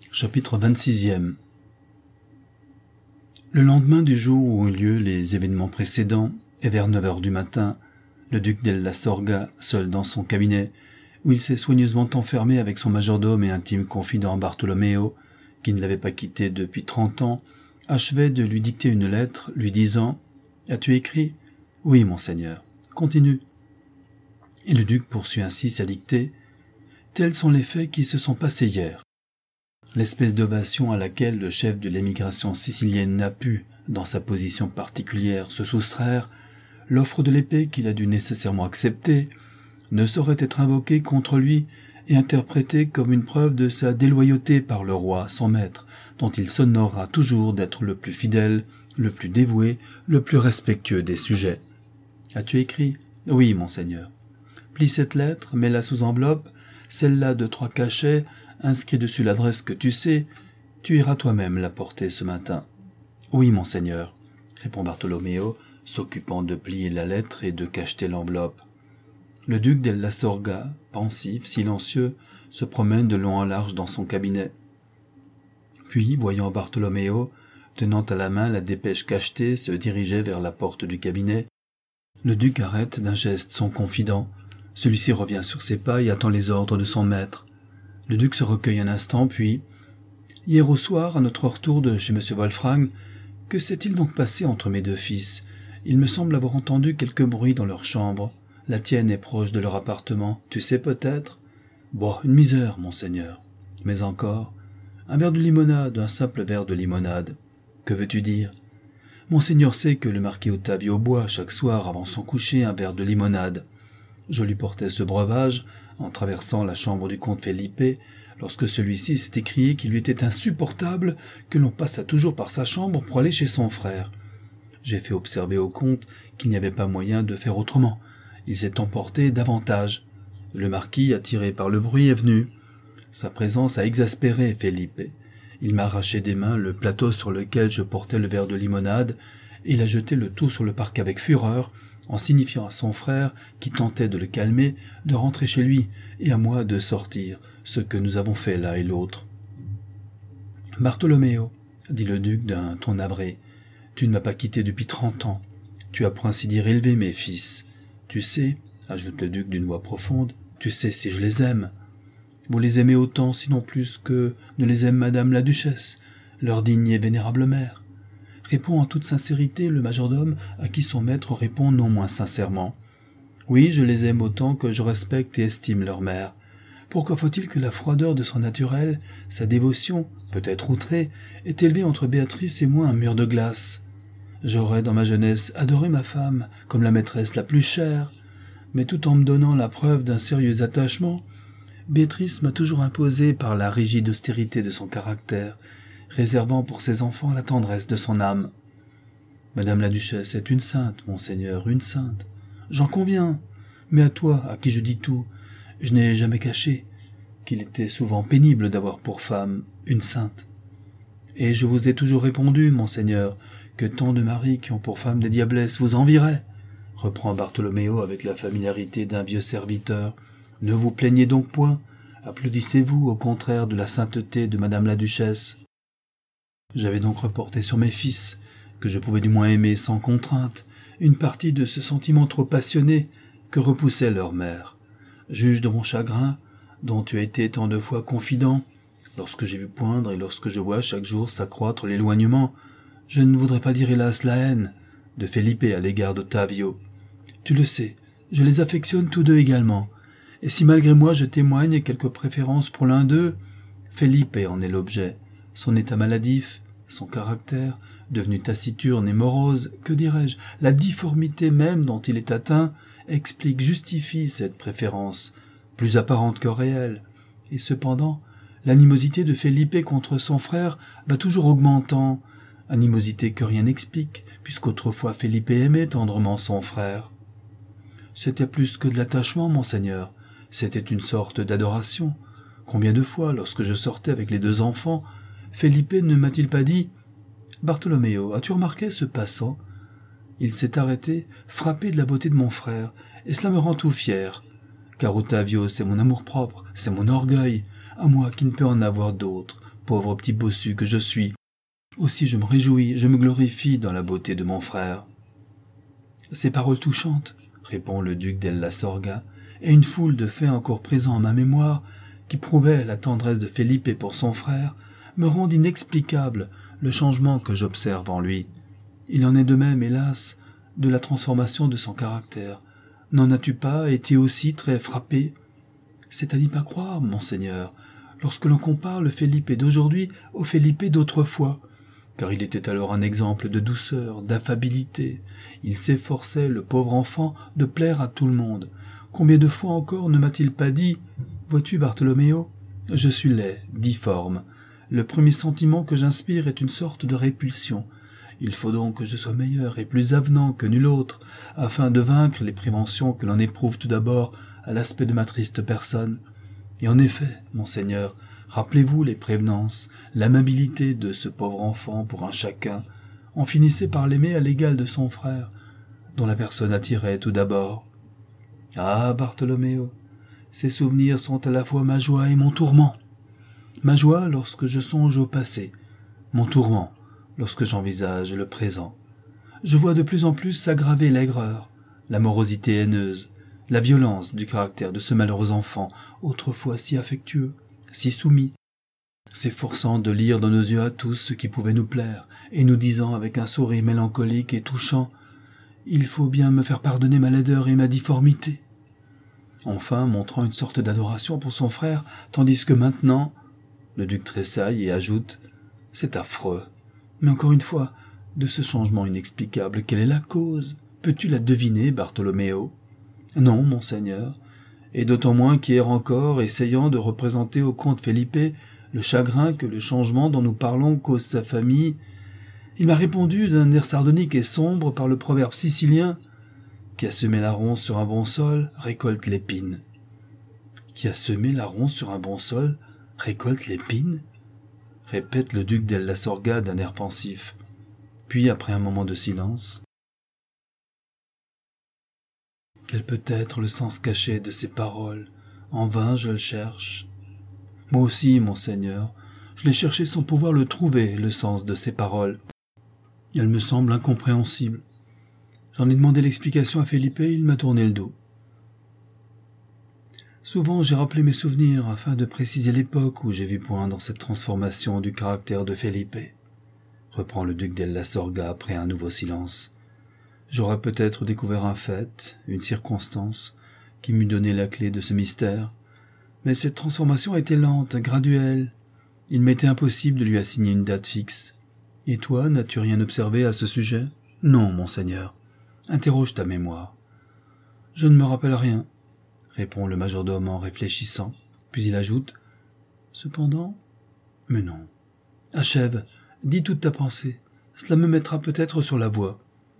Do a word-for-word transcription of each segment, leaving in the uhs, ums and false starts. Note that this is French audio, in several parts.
Chapitre vingt-sixième. Le lendemain du jour où ont eu lieu les événements précédents, et vers neuf heures du matin, le duc della Sorga, seul dans son cabinet, où il s'est soigneusement enfermé avec son majordome et intime confident Bartolomeo, qui ne l'avait pas quitté depuis trente ans, achevait de lui dicter une lettre, lui disant « As-tu écrit ?»« Oui, monseigneur. Continue. » Et le duc poursuit ainsi sa dictée. « Tels sont les faits qui se sont passés hier. » L'espèce d'ovation à laquelle le chef de l'émigration sicilienne n'a pu, dans sa position particulière, se soustraire, l'offre de l'épée qu'il a dû nécessairement accepter, ne saurait être invoquée contre lui et interprétée comme une preuve de sa déloyauté par le roi, son maître, dont il s'honorera toujours d'être le plus fidèle, le plus dévoué, le plus respectueux des sujets. « As-tu écrit ?»« Oui, monseigneur. » « Plie cette lettre, mets-la sous enveloppe, celle-là de trois cachets, inscris dessus l'adresse que tu sais, tu iras toi-même la porter ce matin. »« Oui, monseigneur, » répond Bartolomeo, s'occupant de plier la lettre et de cacheter l'enveloppe. Le duc della Sorga, pensif, silencieux, se promène de long en large dans son cabinet. Puis, voyant Bartolomeo, tenant à la main la dépêche cachetée, se diriger vers la porte du cabinet, le duc arrête d'un geste son confident. Celui-ci revient sur ses pas et attend les ordres de son maître. Le duc se recueille un instant, puis « Hier au soir, à notre retour de chez M. Wolfrang, que s'est-il donc passé entre mes deux fils ? Il me semble avoir entendu quelque bruit dans leur chambre. La tienne est proche de leur appartement, tu sais peut-être ? Bon, une misère, monseigneur. Mais encore, un verre de limonade, un simple verre de limonade. Que veux-tu dire ? Monseigneur sait que le marquis Ottavio boit chaque soir avant son coucher un verre de limonade. Je lui portais ce breuvage en traversant la chambre du comte Felipe, lorsque celui-ci s'est écrié qu'il lui était insupportable que l'on passât toujours par sa chambre pour aller chez son frère. J'ai fait observer au comte qu'il n'y avait pas moyen de faire autrement. Il s'est emporté davantage. Le marquis, attiré par le bruit, est venu. Sa présence a exaspéré Felipe. Il m'a arraché des mains le plateau sur lequel je portais le verre de limonade, et il a jeté le tout sur le parquet avec fureur, en signifiant à son frère, qui tentait de le calmer, de rentrer chez lui, et à moi de sortir, ce que nous avons fait l'un et l'autre. « Bartolomeo, » dit le duc d'un ton navré, « tu ne m'as pas quitté depuis trente ans. Tu as pour ainsi dire élevé mes fils. Tu sais, » ajoute le duc d'une voix profonde, « tu sais si je les aime. Vous les aimez autant, sinon plus, que ne les aime madame la duchesse, leur digne et vénérable mère. » Répond en toute sincérité le majordome à qui son maître répond non moins sincèrement. « Oui, je les aime autant que je respecte et estime leur mère. Pourquoi faut-il que la froideur de son naturel, sa dévotion, peut-être outrée, ait élevé entre Béatrice et moi un mur de glace ? J'aurais, dans ma jeunesse, adoré ma femme comme la maîtresse la plus chère, mais tout en me donnant la preuve d'un sérieux attachement, Béatrice m'a toujours imposé par la rigide austérité de son caractère, réservant pour ses enfants la tendresse de son âme. Madame la duchesse est une sainte, monseigneur, une sainte. J'en conviens, mais à toi, à qui je dis tout, je n'ai jamais caché qu'il était souvent pénible d'avoir pour femme une sainte. Et je vous ai toujours répondu, monseigneur, que tant de maris qui ont pour femme des diablesses vous envieraient, reprend Bartolomeo avec la familiarité d'un vieux serviteur. Ne vous plaignez donc point, applaudissez-vous au contraire de la sainteté de madame la duchesse. J'avais donc reporté sur mes fils, que je pouvais du moins aimer sans contrainte, une partie de ce sentiment trop passionné que repoussait leur mère. Juge de mon chagrin, dont tu as été tant de fois confident, lorsque j'ai vu poindre et lorsque je vois chaque jour s'accroître l'éloignement, je ne voudrais pas dire hélas la haine de Felipe à l'égard d'Ottavio. Tu le sais, je les affectionne tous deux également, et si malgré moi je témoigne quelque préférence pour l'un d'eux, Felipe en est l'objet. Son état maladif, son caractère, devenu taciturne et morose, que dirais-je, la difformité même dont il est atteint, explique, justifie cette préférence, plus apparente que réelle. Et cependant, l'animosité de Felipe contre son frère va toujours augmentant, animosité que rien n'explique, puisqu'autrefois Felipe aimait tendrement son frère. C'était plus que de l'attachement, monseigneur, c'était une sorte d'adoration. Combien de fois, lorsque je sortais avec les deux enfants, Felipe ne m'a-t-il pas dit « Bartolomeo, as-tu remarqué ce passant ? Il s'est arrêté, frappé de la beauté de mon frère, et cela me rend tout fier. Car Ottavio, c'est mon amour-propre, c'est mon orgueil, à moi qui ne peux en avoir d'autre, pauvre petit bossu que je suis. Aussi je me réjouis, je me glorifie dans la beauté de mon frère. » Ces paroles touchantes, répond le duc della Sorga, et une foule de faits encore présents en ma mémoire, qui prouvaient la tendresse de Felipe pour son frère, me rendent inexplicable le changement que j'observe en lui. Il en est de même, hélas, de la transformation de son caractère. N'en as-tu pas été aussi très frappé ? C'est à n'y pas croire, monseigneur, lorsque l'on compare le Felipe d'aujourd'hui au Felipe d'autrefois, car il était alors un exemple de douceur, d'affabilité. Il s'efforçait, le pauvre enfant, de plaire à tout le monde. Combien de fois encore ne m'a-t-il pas dit « Vois-tu, Bartholoméo, je suis laid, difforme. Le premier sentiment que j'inspire est une sorte de répulsion. Il faut donc que je sois meilleur et plus avenant que nul autre, afin de vaincre les préventions que l'on éprouve tout d'abord à l'aspect de ma triste personne. Et en effet, monseigneur, rappelez-vous les prévenances, l'amabilité de ce pauvre enfant pour un chacun. On finissait par l'aimer à l'égal de son frère, dont la personne attirait tout d'abord. Ah, Bartholoméo, ces souvenirs sont à la fois ma joie et mon tourment. Ma joie lorsque je songe au passé, mon tourment lorsque j'envisage le présent. Je vois de plus en plus s'aggraver l'aigreur, la morosité haineuse, la violence du caractère de ce malheureux enfant, autrefois si affectueux, si soumis, s'efforçant de lire dans nos yeux à tous ce qui pouvait nous plaire, et nous disant avec un sourire mélancolique et touchant « Il faut bien me faire pardonner ma laideur et ma difformité ». Enfin, montrant une sorte d'adoration pour son frère, tandis que maintenant, le duc tressaille et ajoute « C'est affreux. Mais encore une fois, de ce changement inexplicable, quelle est la cause? Peux-tu la deviner, Bartholoméo ?»« Non, monseigneur, et d'autant moins qu'hier encore, essayant de représenter au comte Felipe le chagrin que le changement dont nous parlons cause sa famille, il m'a répondu d'un air sardonique et sombre par le proverbe sicilien « Qui a semé la ronce sur un bon sol, récolte l'épine. » Qui a semé la ronce sur un bon sol, récolte l'épine ? Répète le duc della Sorga d'un air pensif. Puis, après un moment de silence, « Quel peut être le sens caché de ces paroles? En vain je le cherche. » Moi aussi, monseigneur, je l'ai cherché sans pouvoir le trouver, le sens de ces paroles. Elles me semblent incompréhensibles. J'en ai demandé l'explication à Felipe, il m'a tourné le dos. Souvent j'ai rappelé mes souvenirs afin de préciser l'époque où j'ai vu poindre cette transformation du caractère de Felipe, reprend le duc della Sorga après un nouveau silence. J'aurais peut-être découvert un fait, une circonstance, qui m'eût donné la clé de ce mystère, mais cette transformation était lente, graduelle. Il m'était impossible de lui assigner une date fixe. Et toi, n'as-tu rien observé à ce sujet? Non, monseigneur. Interroge ta mémoire. Je ne me rappelle rien, répond le majordome en réfléchissant, puis il ajoute « Cependant, mais non. Achève, dis toute ta pensée, cela me mettra peut-être sur la voie. »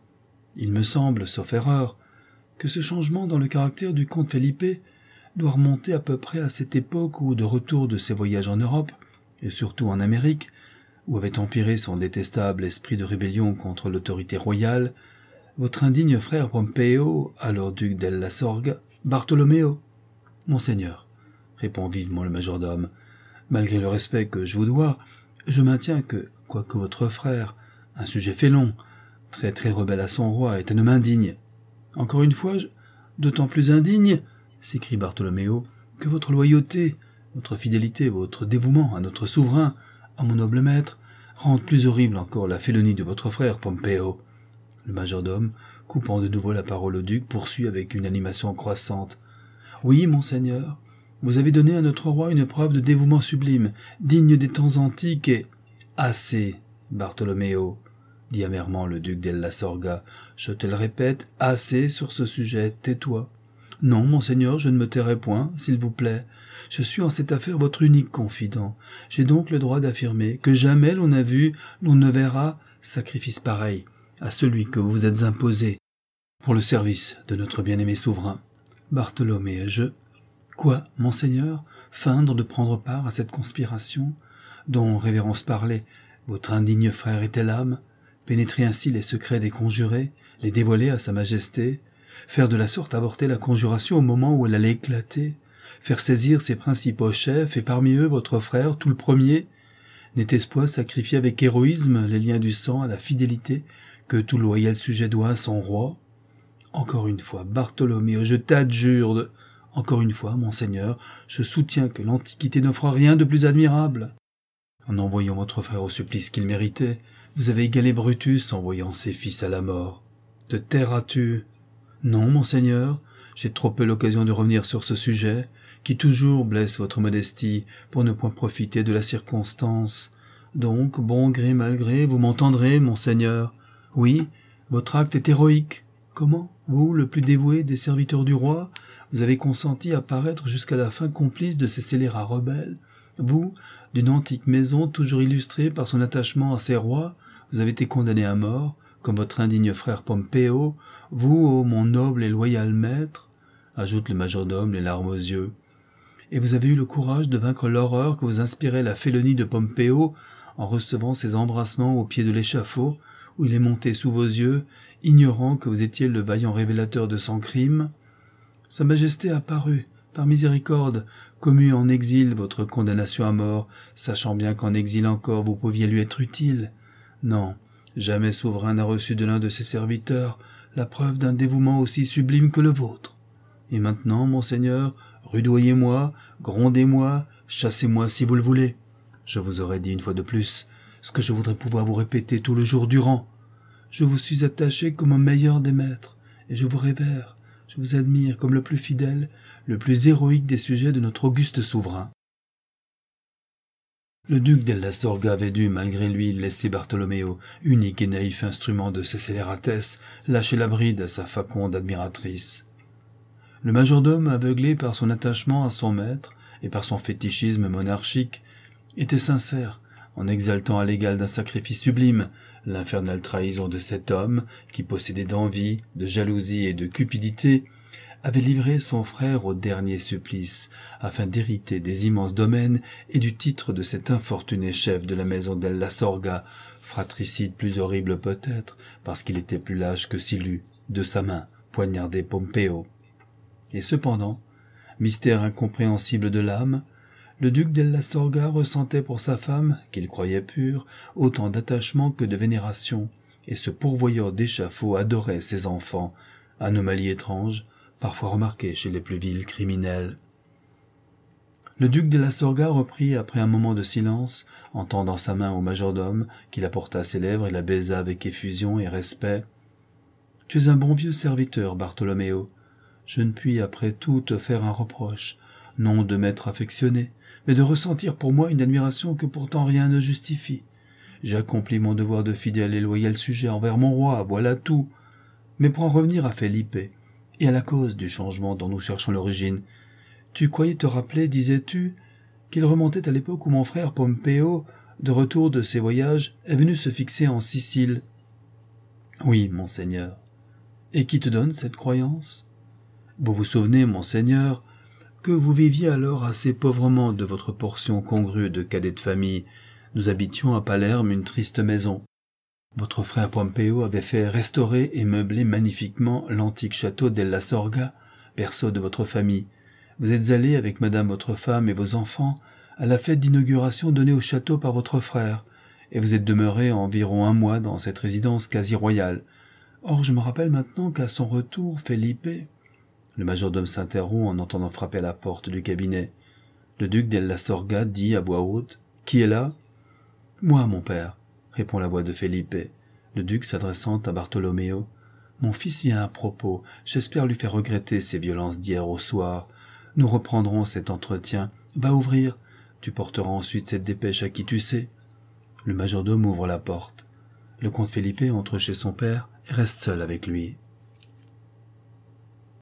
Il me semble, sauf erreur, que ce changement dans le caractère du comte Felipe doit remonter à peu près à cette époque où, de retour de ses voyages en Europe, et surtout en Amérique, où avait empiré son détestable esprit de rébellion contre l'autorité royale, votre indigne frère Pompeo, alors duc della Sorga, Bartholoméo. Monseigneur, répond vivement le majordome, malgré le respect que je vous dois, je maintiens que, quoique votre frère, un sujet félon, très très rebelle à son roi, est un homme indigne. Encore une fois, je... d'autant plus indigne, s'écrie Bartholoméo, que votre loyauté, votre fidélité, votre dévouement à notre souverain, à mon noble maître, rendent plus horrible encore la félonie de votre frère Pompeo. Le majordome, coupant de nouveau la parole au duc, poursuit avec une animation croissante. « Oui, monseigneur, vous avez donné à notre roi une preuve de dévouement sublime, digne des temps antiques et... »« Assez, Bartholoméo, dit amèrement le duc della Sorga. Je te le répète, assez sur ce sujet, tais-toi. Non, monseigneur, je ne me tairai point, s'il vous plaît. Je suis en cette affaire votre unique confident. J'ai donc le droit d'affirmer que jamais l'on n'a vu, l'on ne verra, sacrifice pareil à celui que vous vous êtes imposé pour le service de notre bien-aimé souverain. Bartholomé, je... Quoi, monseigneur, feindre de prendre part à cette conspiration, dont, révérence parlait, votre indigne frère était l'âme, pénétrer ainsi les secrets des conjurés, les dévoiler à sa majesté, faire de la sorte avorter la conjuration au moment où elle allait éclater, faire saisir ses principaux chefs, et parmi eux votre frère, tout le premier, N'était-ce pas sacrifier avec héroïsme les liens du sang à la fidélité que tout loyal sujet doit à son roi? Encore une fois, Bartholoméo, je t'adjure de... Encore une fois, monseigneur, je soutiens que l'Antiquité n'offre rien de plus admirable. En envoyant votre frère au supplice qu'il méritait, vous avez égalé Brutus en voyant ses fils à la mort. Te tairas-tu? Non, monseigneur, j'ai trop peu l'occasion de revenir sur ce sujet, qui toujours blesse votre modestie pour ne point profiter de la circonstance. Donc, bon gré mal gré, vous m'entendrez, monseigneur. Oui, votre acte est héroïque. Comment, vous, le plus dévoué des serviteurs du roi, vous avez consenti à paraître jusqu'à la fin complice de ces scélérats rebelles? Vous, d'une antique maison toujours illustrée par son attachement à ses rois, vous avez été condamné à mort, comme votre indigne frère Pompéo, vous, ô mon noble et loyal maître, ajoute le majordome les larmes aux yeux. Et vous avez eu le courage de vaincre l'horreur que vous inspirait la félonie de Pompéo en recevant ses embrassements au pied de l'échafaud, où il est monté sous vos yeux, ignorant que vous étiez le vaillant révélateur de son crime. Sa Majesté apparut, par miséricorde, commu en exil votre condamnation à mort, sachant bien qu'en exil encore vous pouviez lui être utile. Non, jamais souverain n'a reçu de l'un de ses serviteurs la preuve d'un dévouement aussi sublime que le vôtre. Et maintenant, monseigneur, rudoyez-moi, grondez-moi, chassez-moi si vous le voulez. Je vous aurais dit une fois de plus ce que je voudrais pouvoir vous répéter tout le jour durant. Je vous suis attaché comme au meilleur des maîtres, et je vous révère, je vous admire comme le plus fidèle, le plus héroïque des sujets de notre auguste souverain. Le duc della Sorga avait dû, malgré lui, laisser Bartholoméo, unique et naïf instrument de ses scélératesses, lâcher la bride à sa faconde admiratrice. Le majordome, aveuglé par son attachement à son maître et par son fétichisme monarchique, était sincère, en exaltant à l'égal d'un sacrifice sublime l'infernale trahison de cet homme qui, possédé d'envie, de jalousie et de cupidité, avait livré son frère au dernier supplice, afin d'hériter des immenses domaines et du titre de cet infortuné chef de la maison della Sorga, fratricide plus horrible peut-être, parce qu'il était plus lâche que s'il eût, de sa main, poignardé Pompéo. Et cependant, mystère incompréhensible de l'âme, le duc della Sorga ressentait pour sa femme, qu'il croyait pure, autant d'attachement que de vénération, et ce pourvoyeur d'échafaud adorait ses enfants, anomalie étrange, parfois remarquée chez les plus vils criminels. Le duc della Sorga reprit après un moment de silence, en tendant sa main au majordome, qui la porta à ses lèvres et la baisa avec effusion et respect. « Tu es un bon vieux serviteur, Bartholoméo. Je ne puis après tout te faire un reproche, non de m'être affectionné, mais de ressentir pour moi une admiration que pourtant rien ne justifie. J'ai accompli mon devoir de fidèle et loyal sujet envers mon roi, voilà tout. Mais pour en revenir à Felipe, et à la cause du changement dont nous cherchons l'origine, tu croyais te rappeler, disais-tu, qu'il remontait à l'époque où mon frère Pompéo, de retour de ses voyages, est venu se fixer en Sicile. Oui, monseigneur. Et qui te donne cette croyance? Vous vous souvenez, monseigneur, que vous viviez alors assez pauvrement de votre portion congrue de cadet de famille. Nous habitions à Palerme une triste maison. Votre frère Pompéo avait fait restaurer et meubler magnifiquement l'antique château della Sorga, berceau de votre famille. Vous êtes allé avec madame votre femme et vos enfants à la fête d'inauguration donnée au château par votre frère, et vous êtes demeuré environ un mois dans cette résidence quasi royale. Or, je me rappelle maintenant qu'à son retour, Felipe... Le majordome s'interrompt en entendant frapper à la porte du cabinet. Le duc della Sorga dit à voix haute « Qui est là ?»« Moi, mon père, » répond la voix de Felipe. Le duc s'adressant à Bartholoméo. « Mon fils vient à propos. J'espère lui faire regretter ses violences d'hier au soir. Nous reprendrons cet entretien. Va ouvrir. Tu porteras ensuite cette dépêche à qui tu sais. » Le majordome ouvre la porte. Le comte Felipe entre chez son père et reste seul avec lui.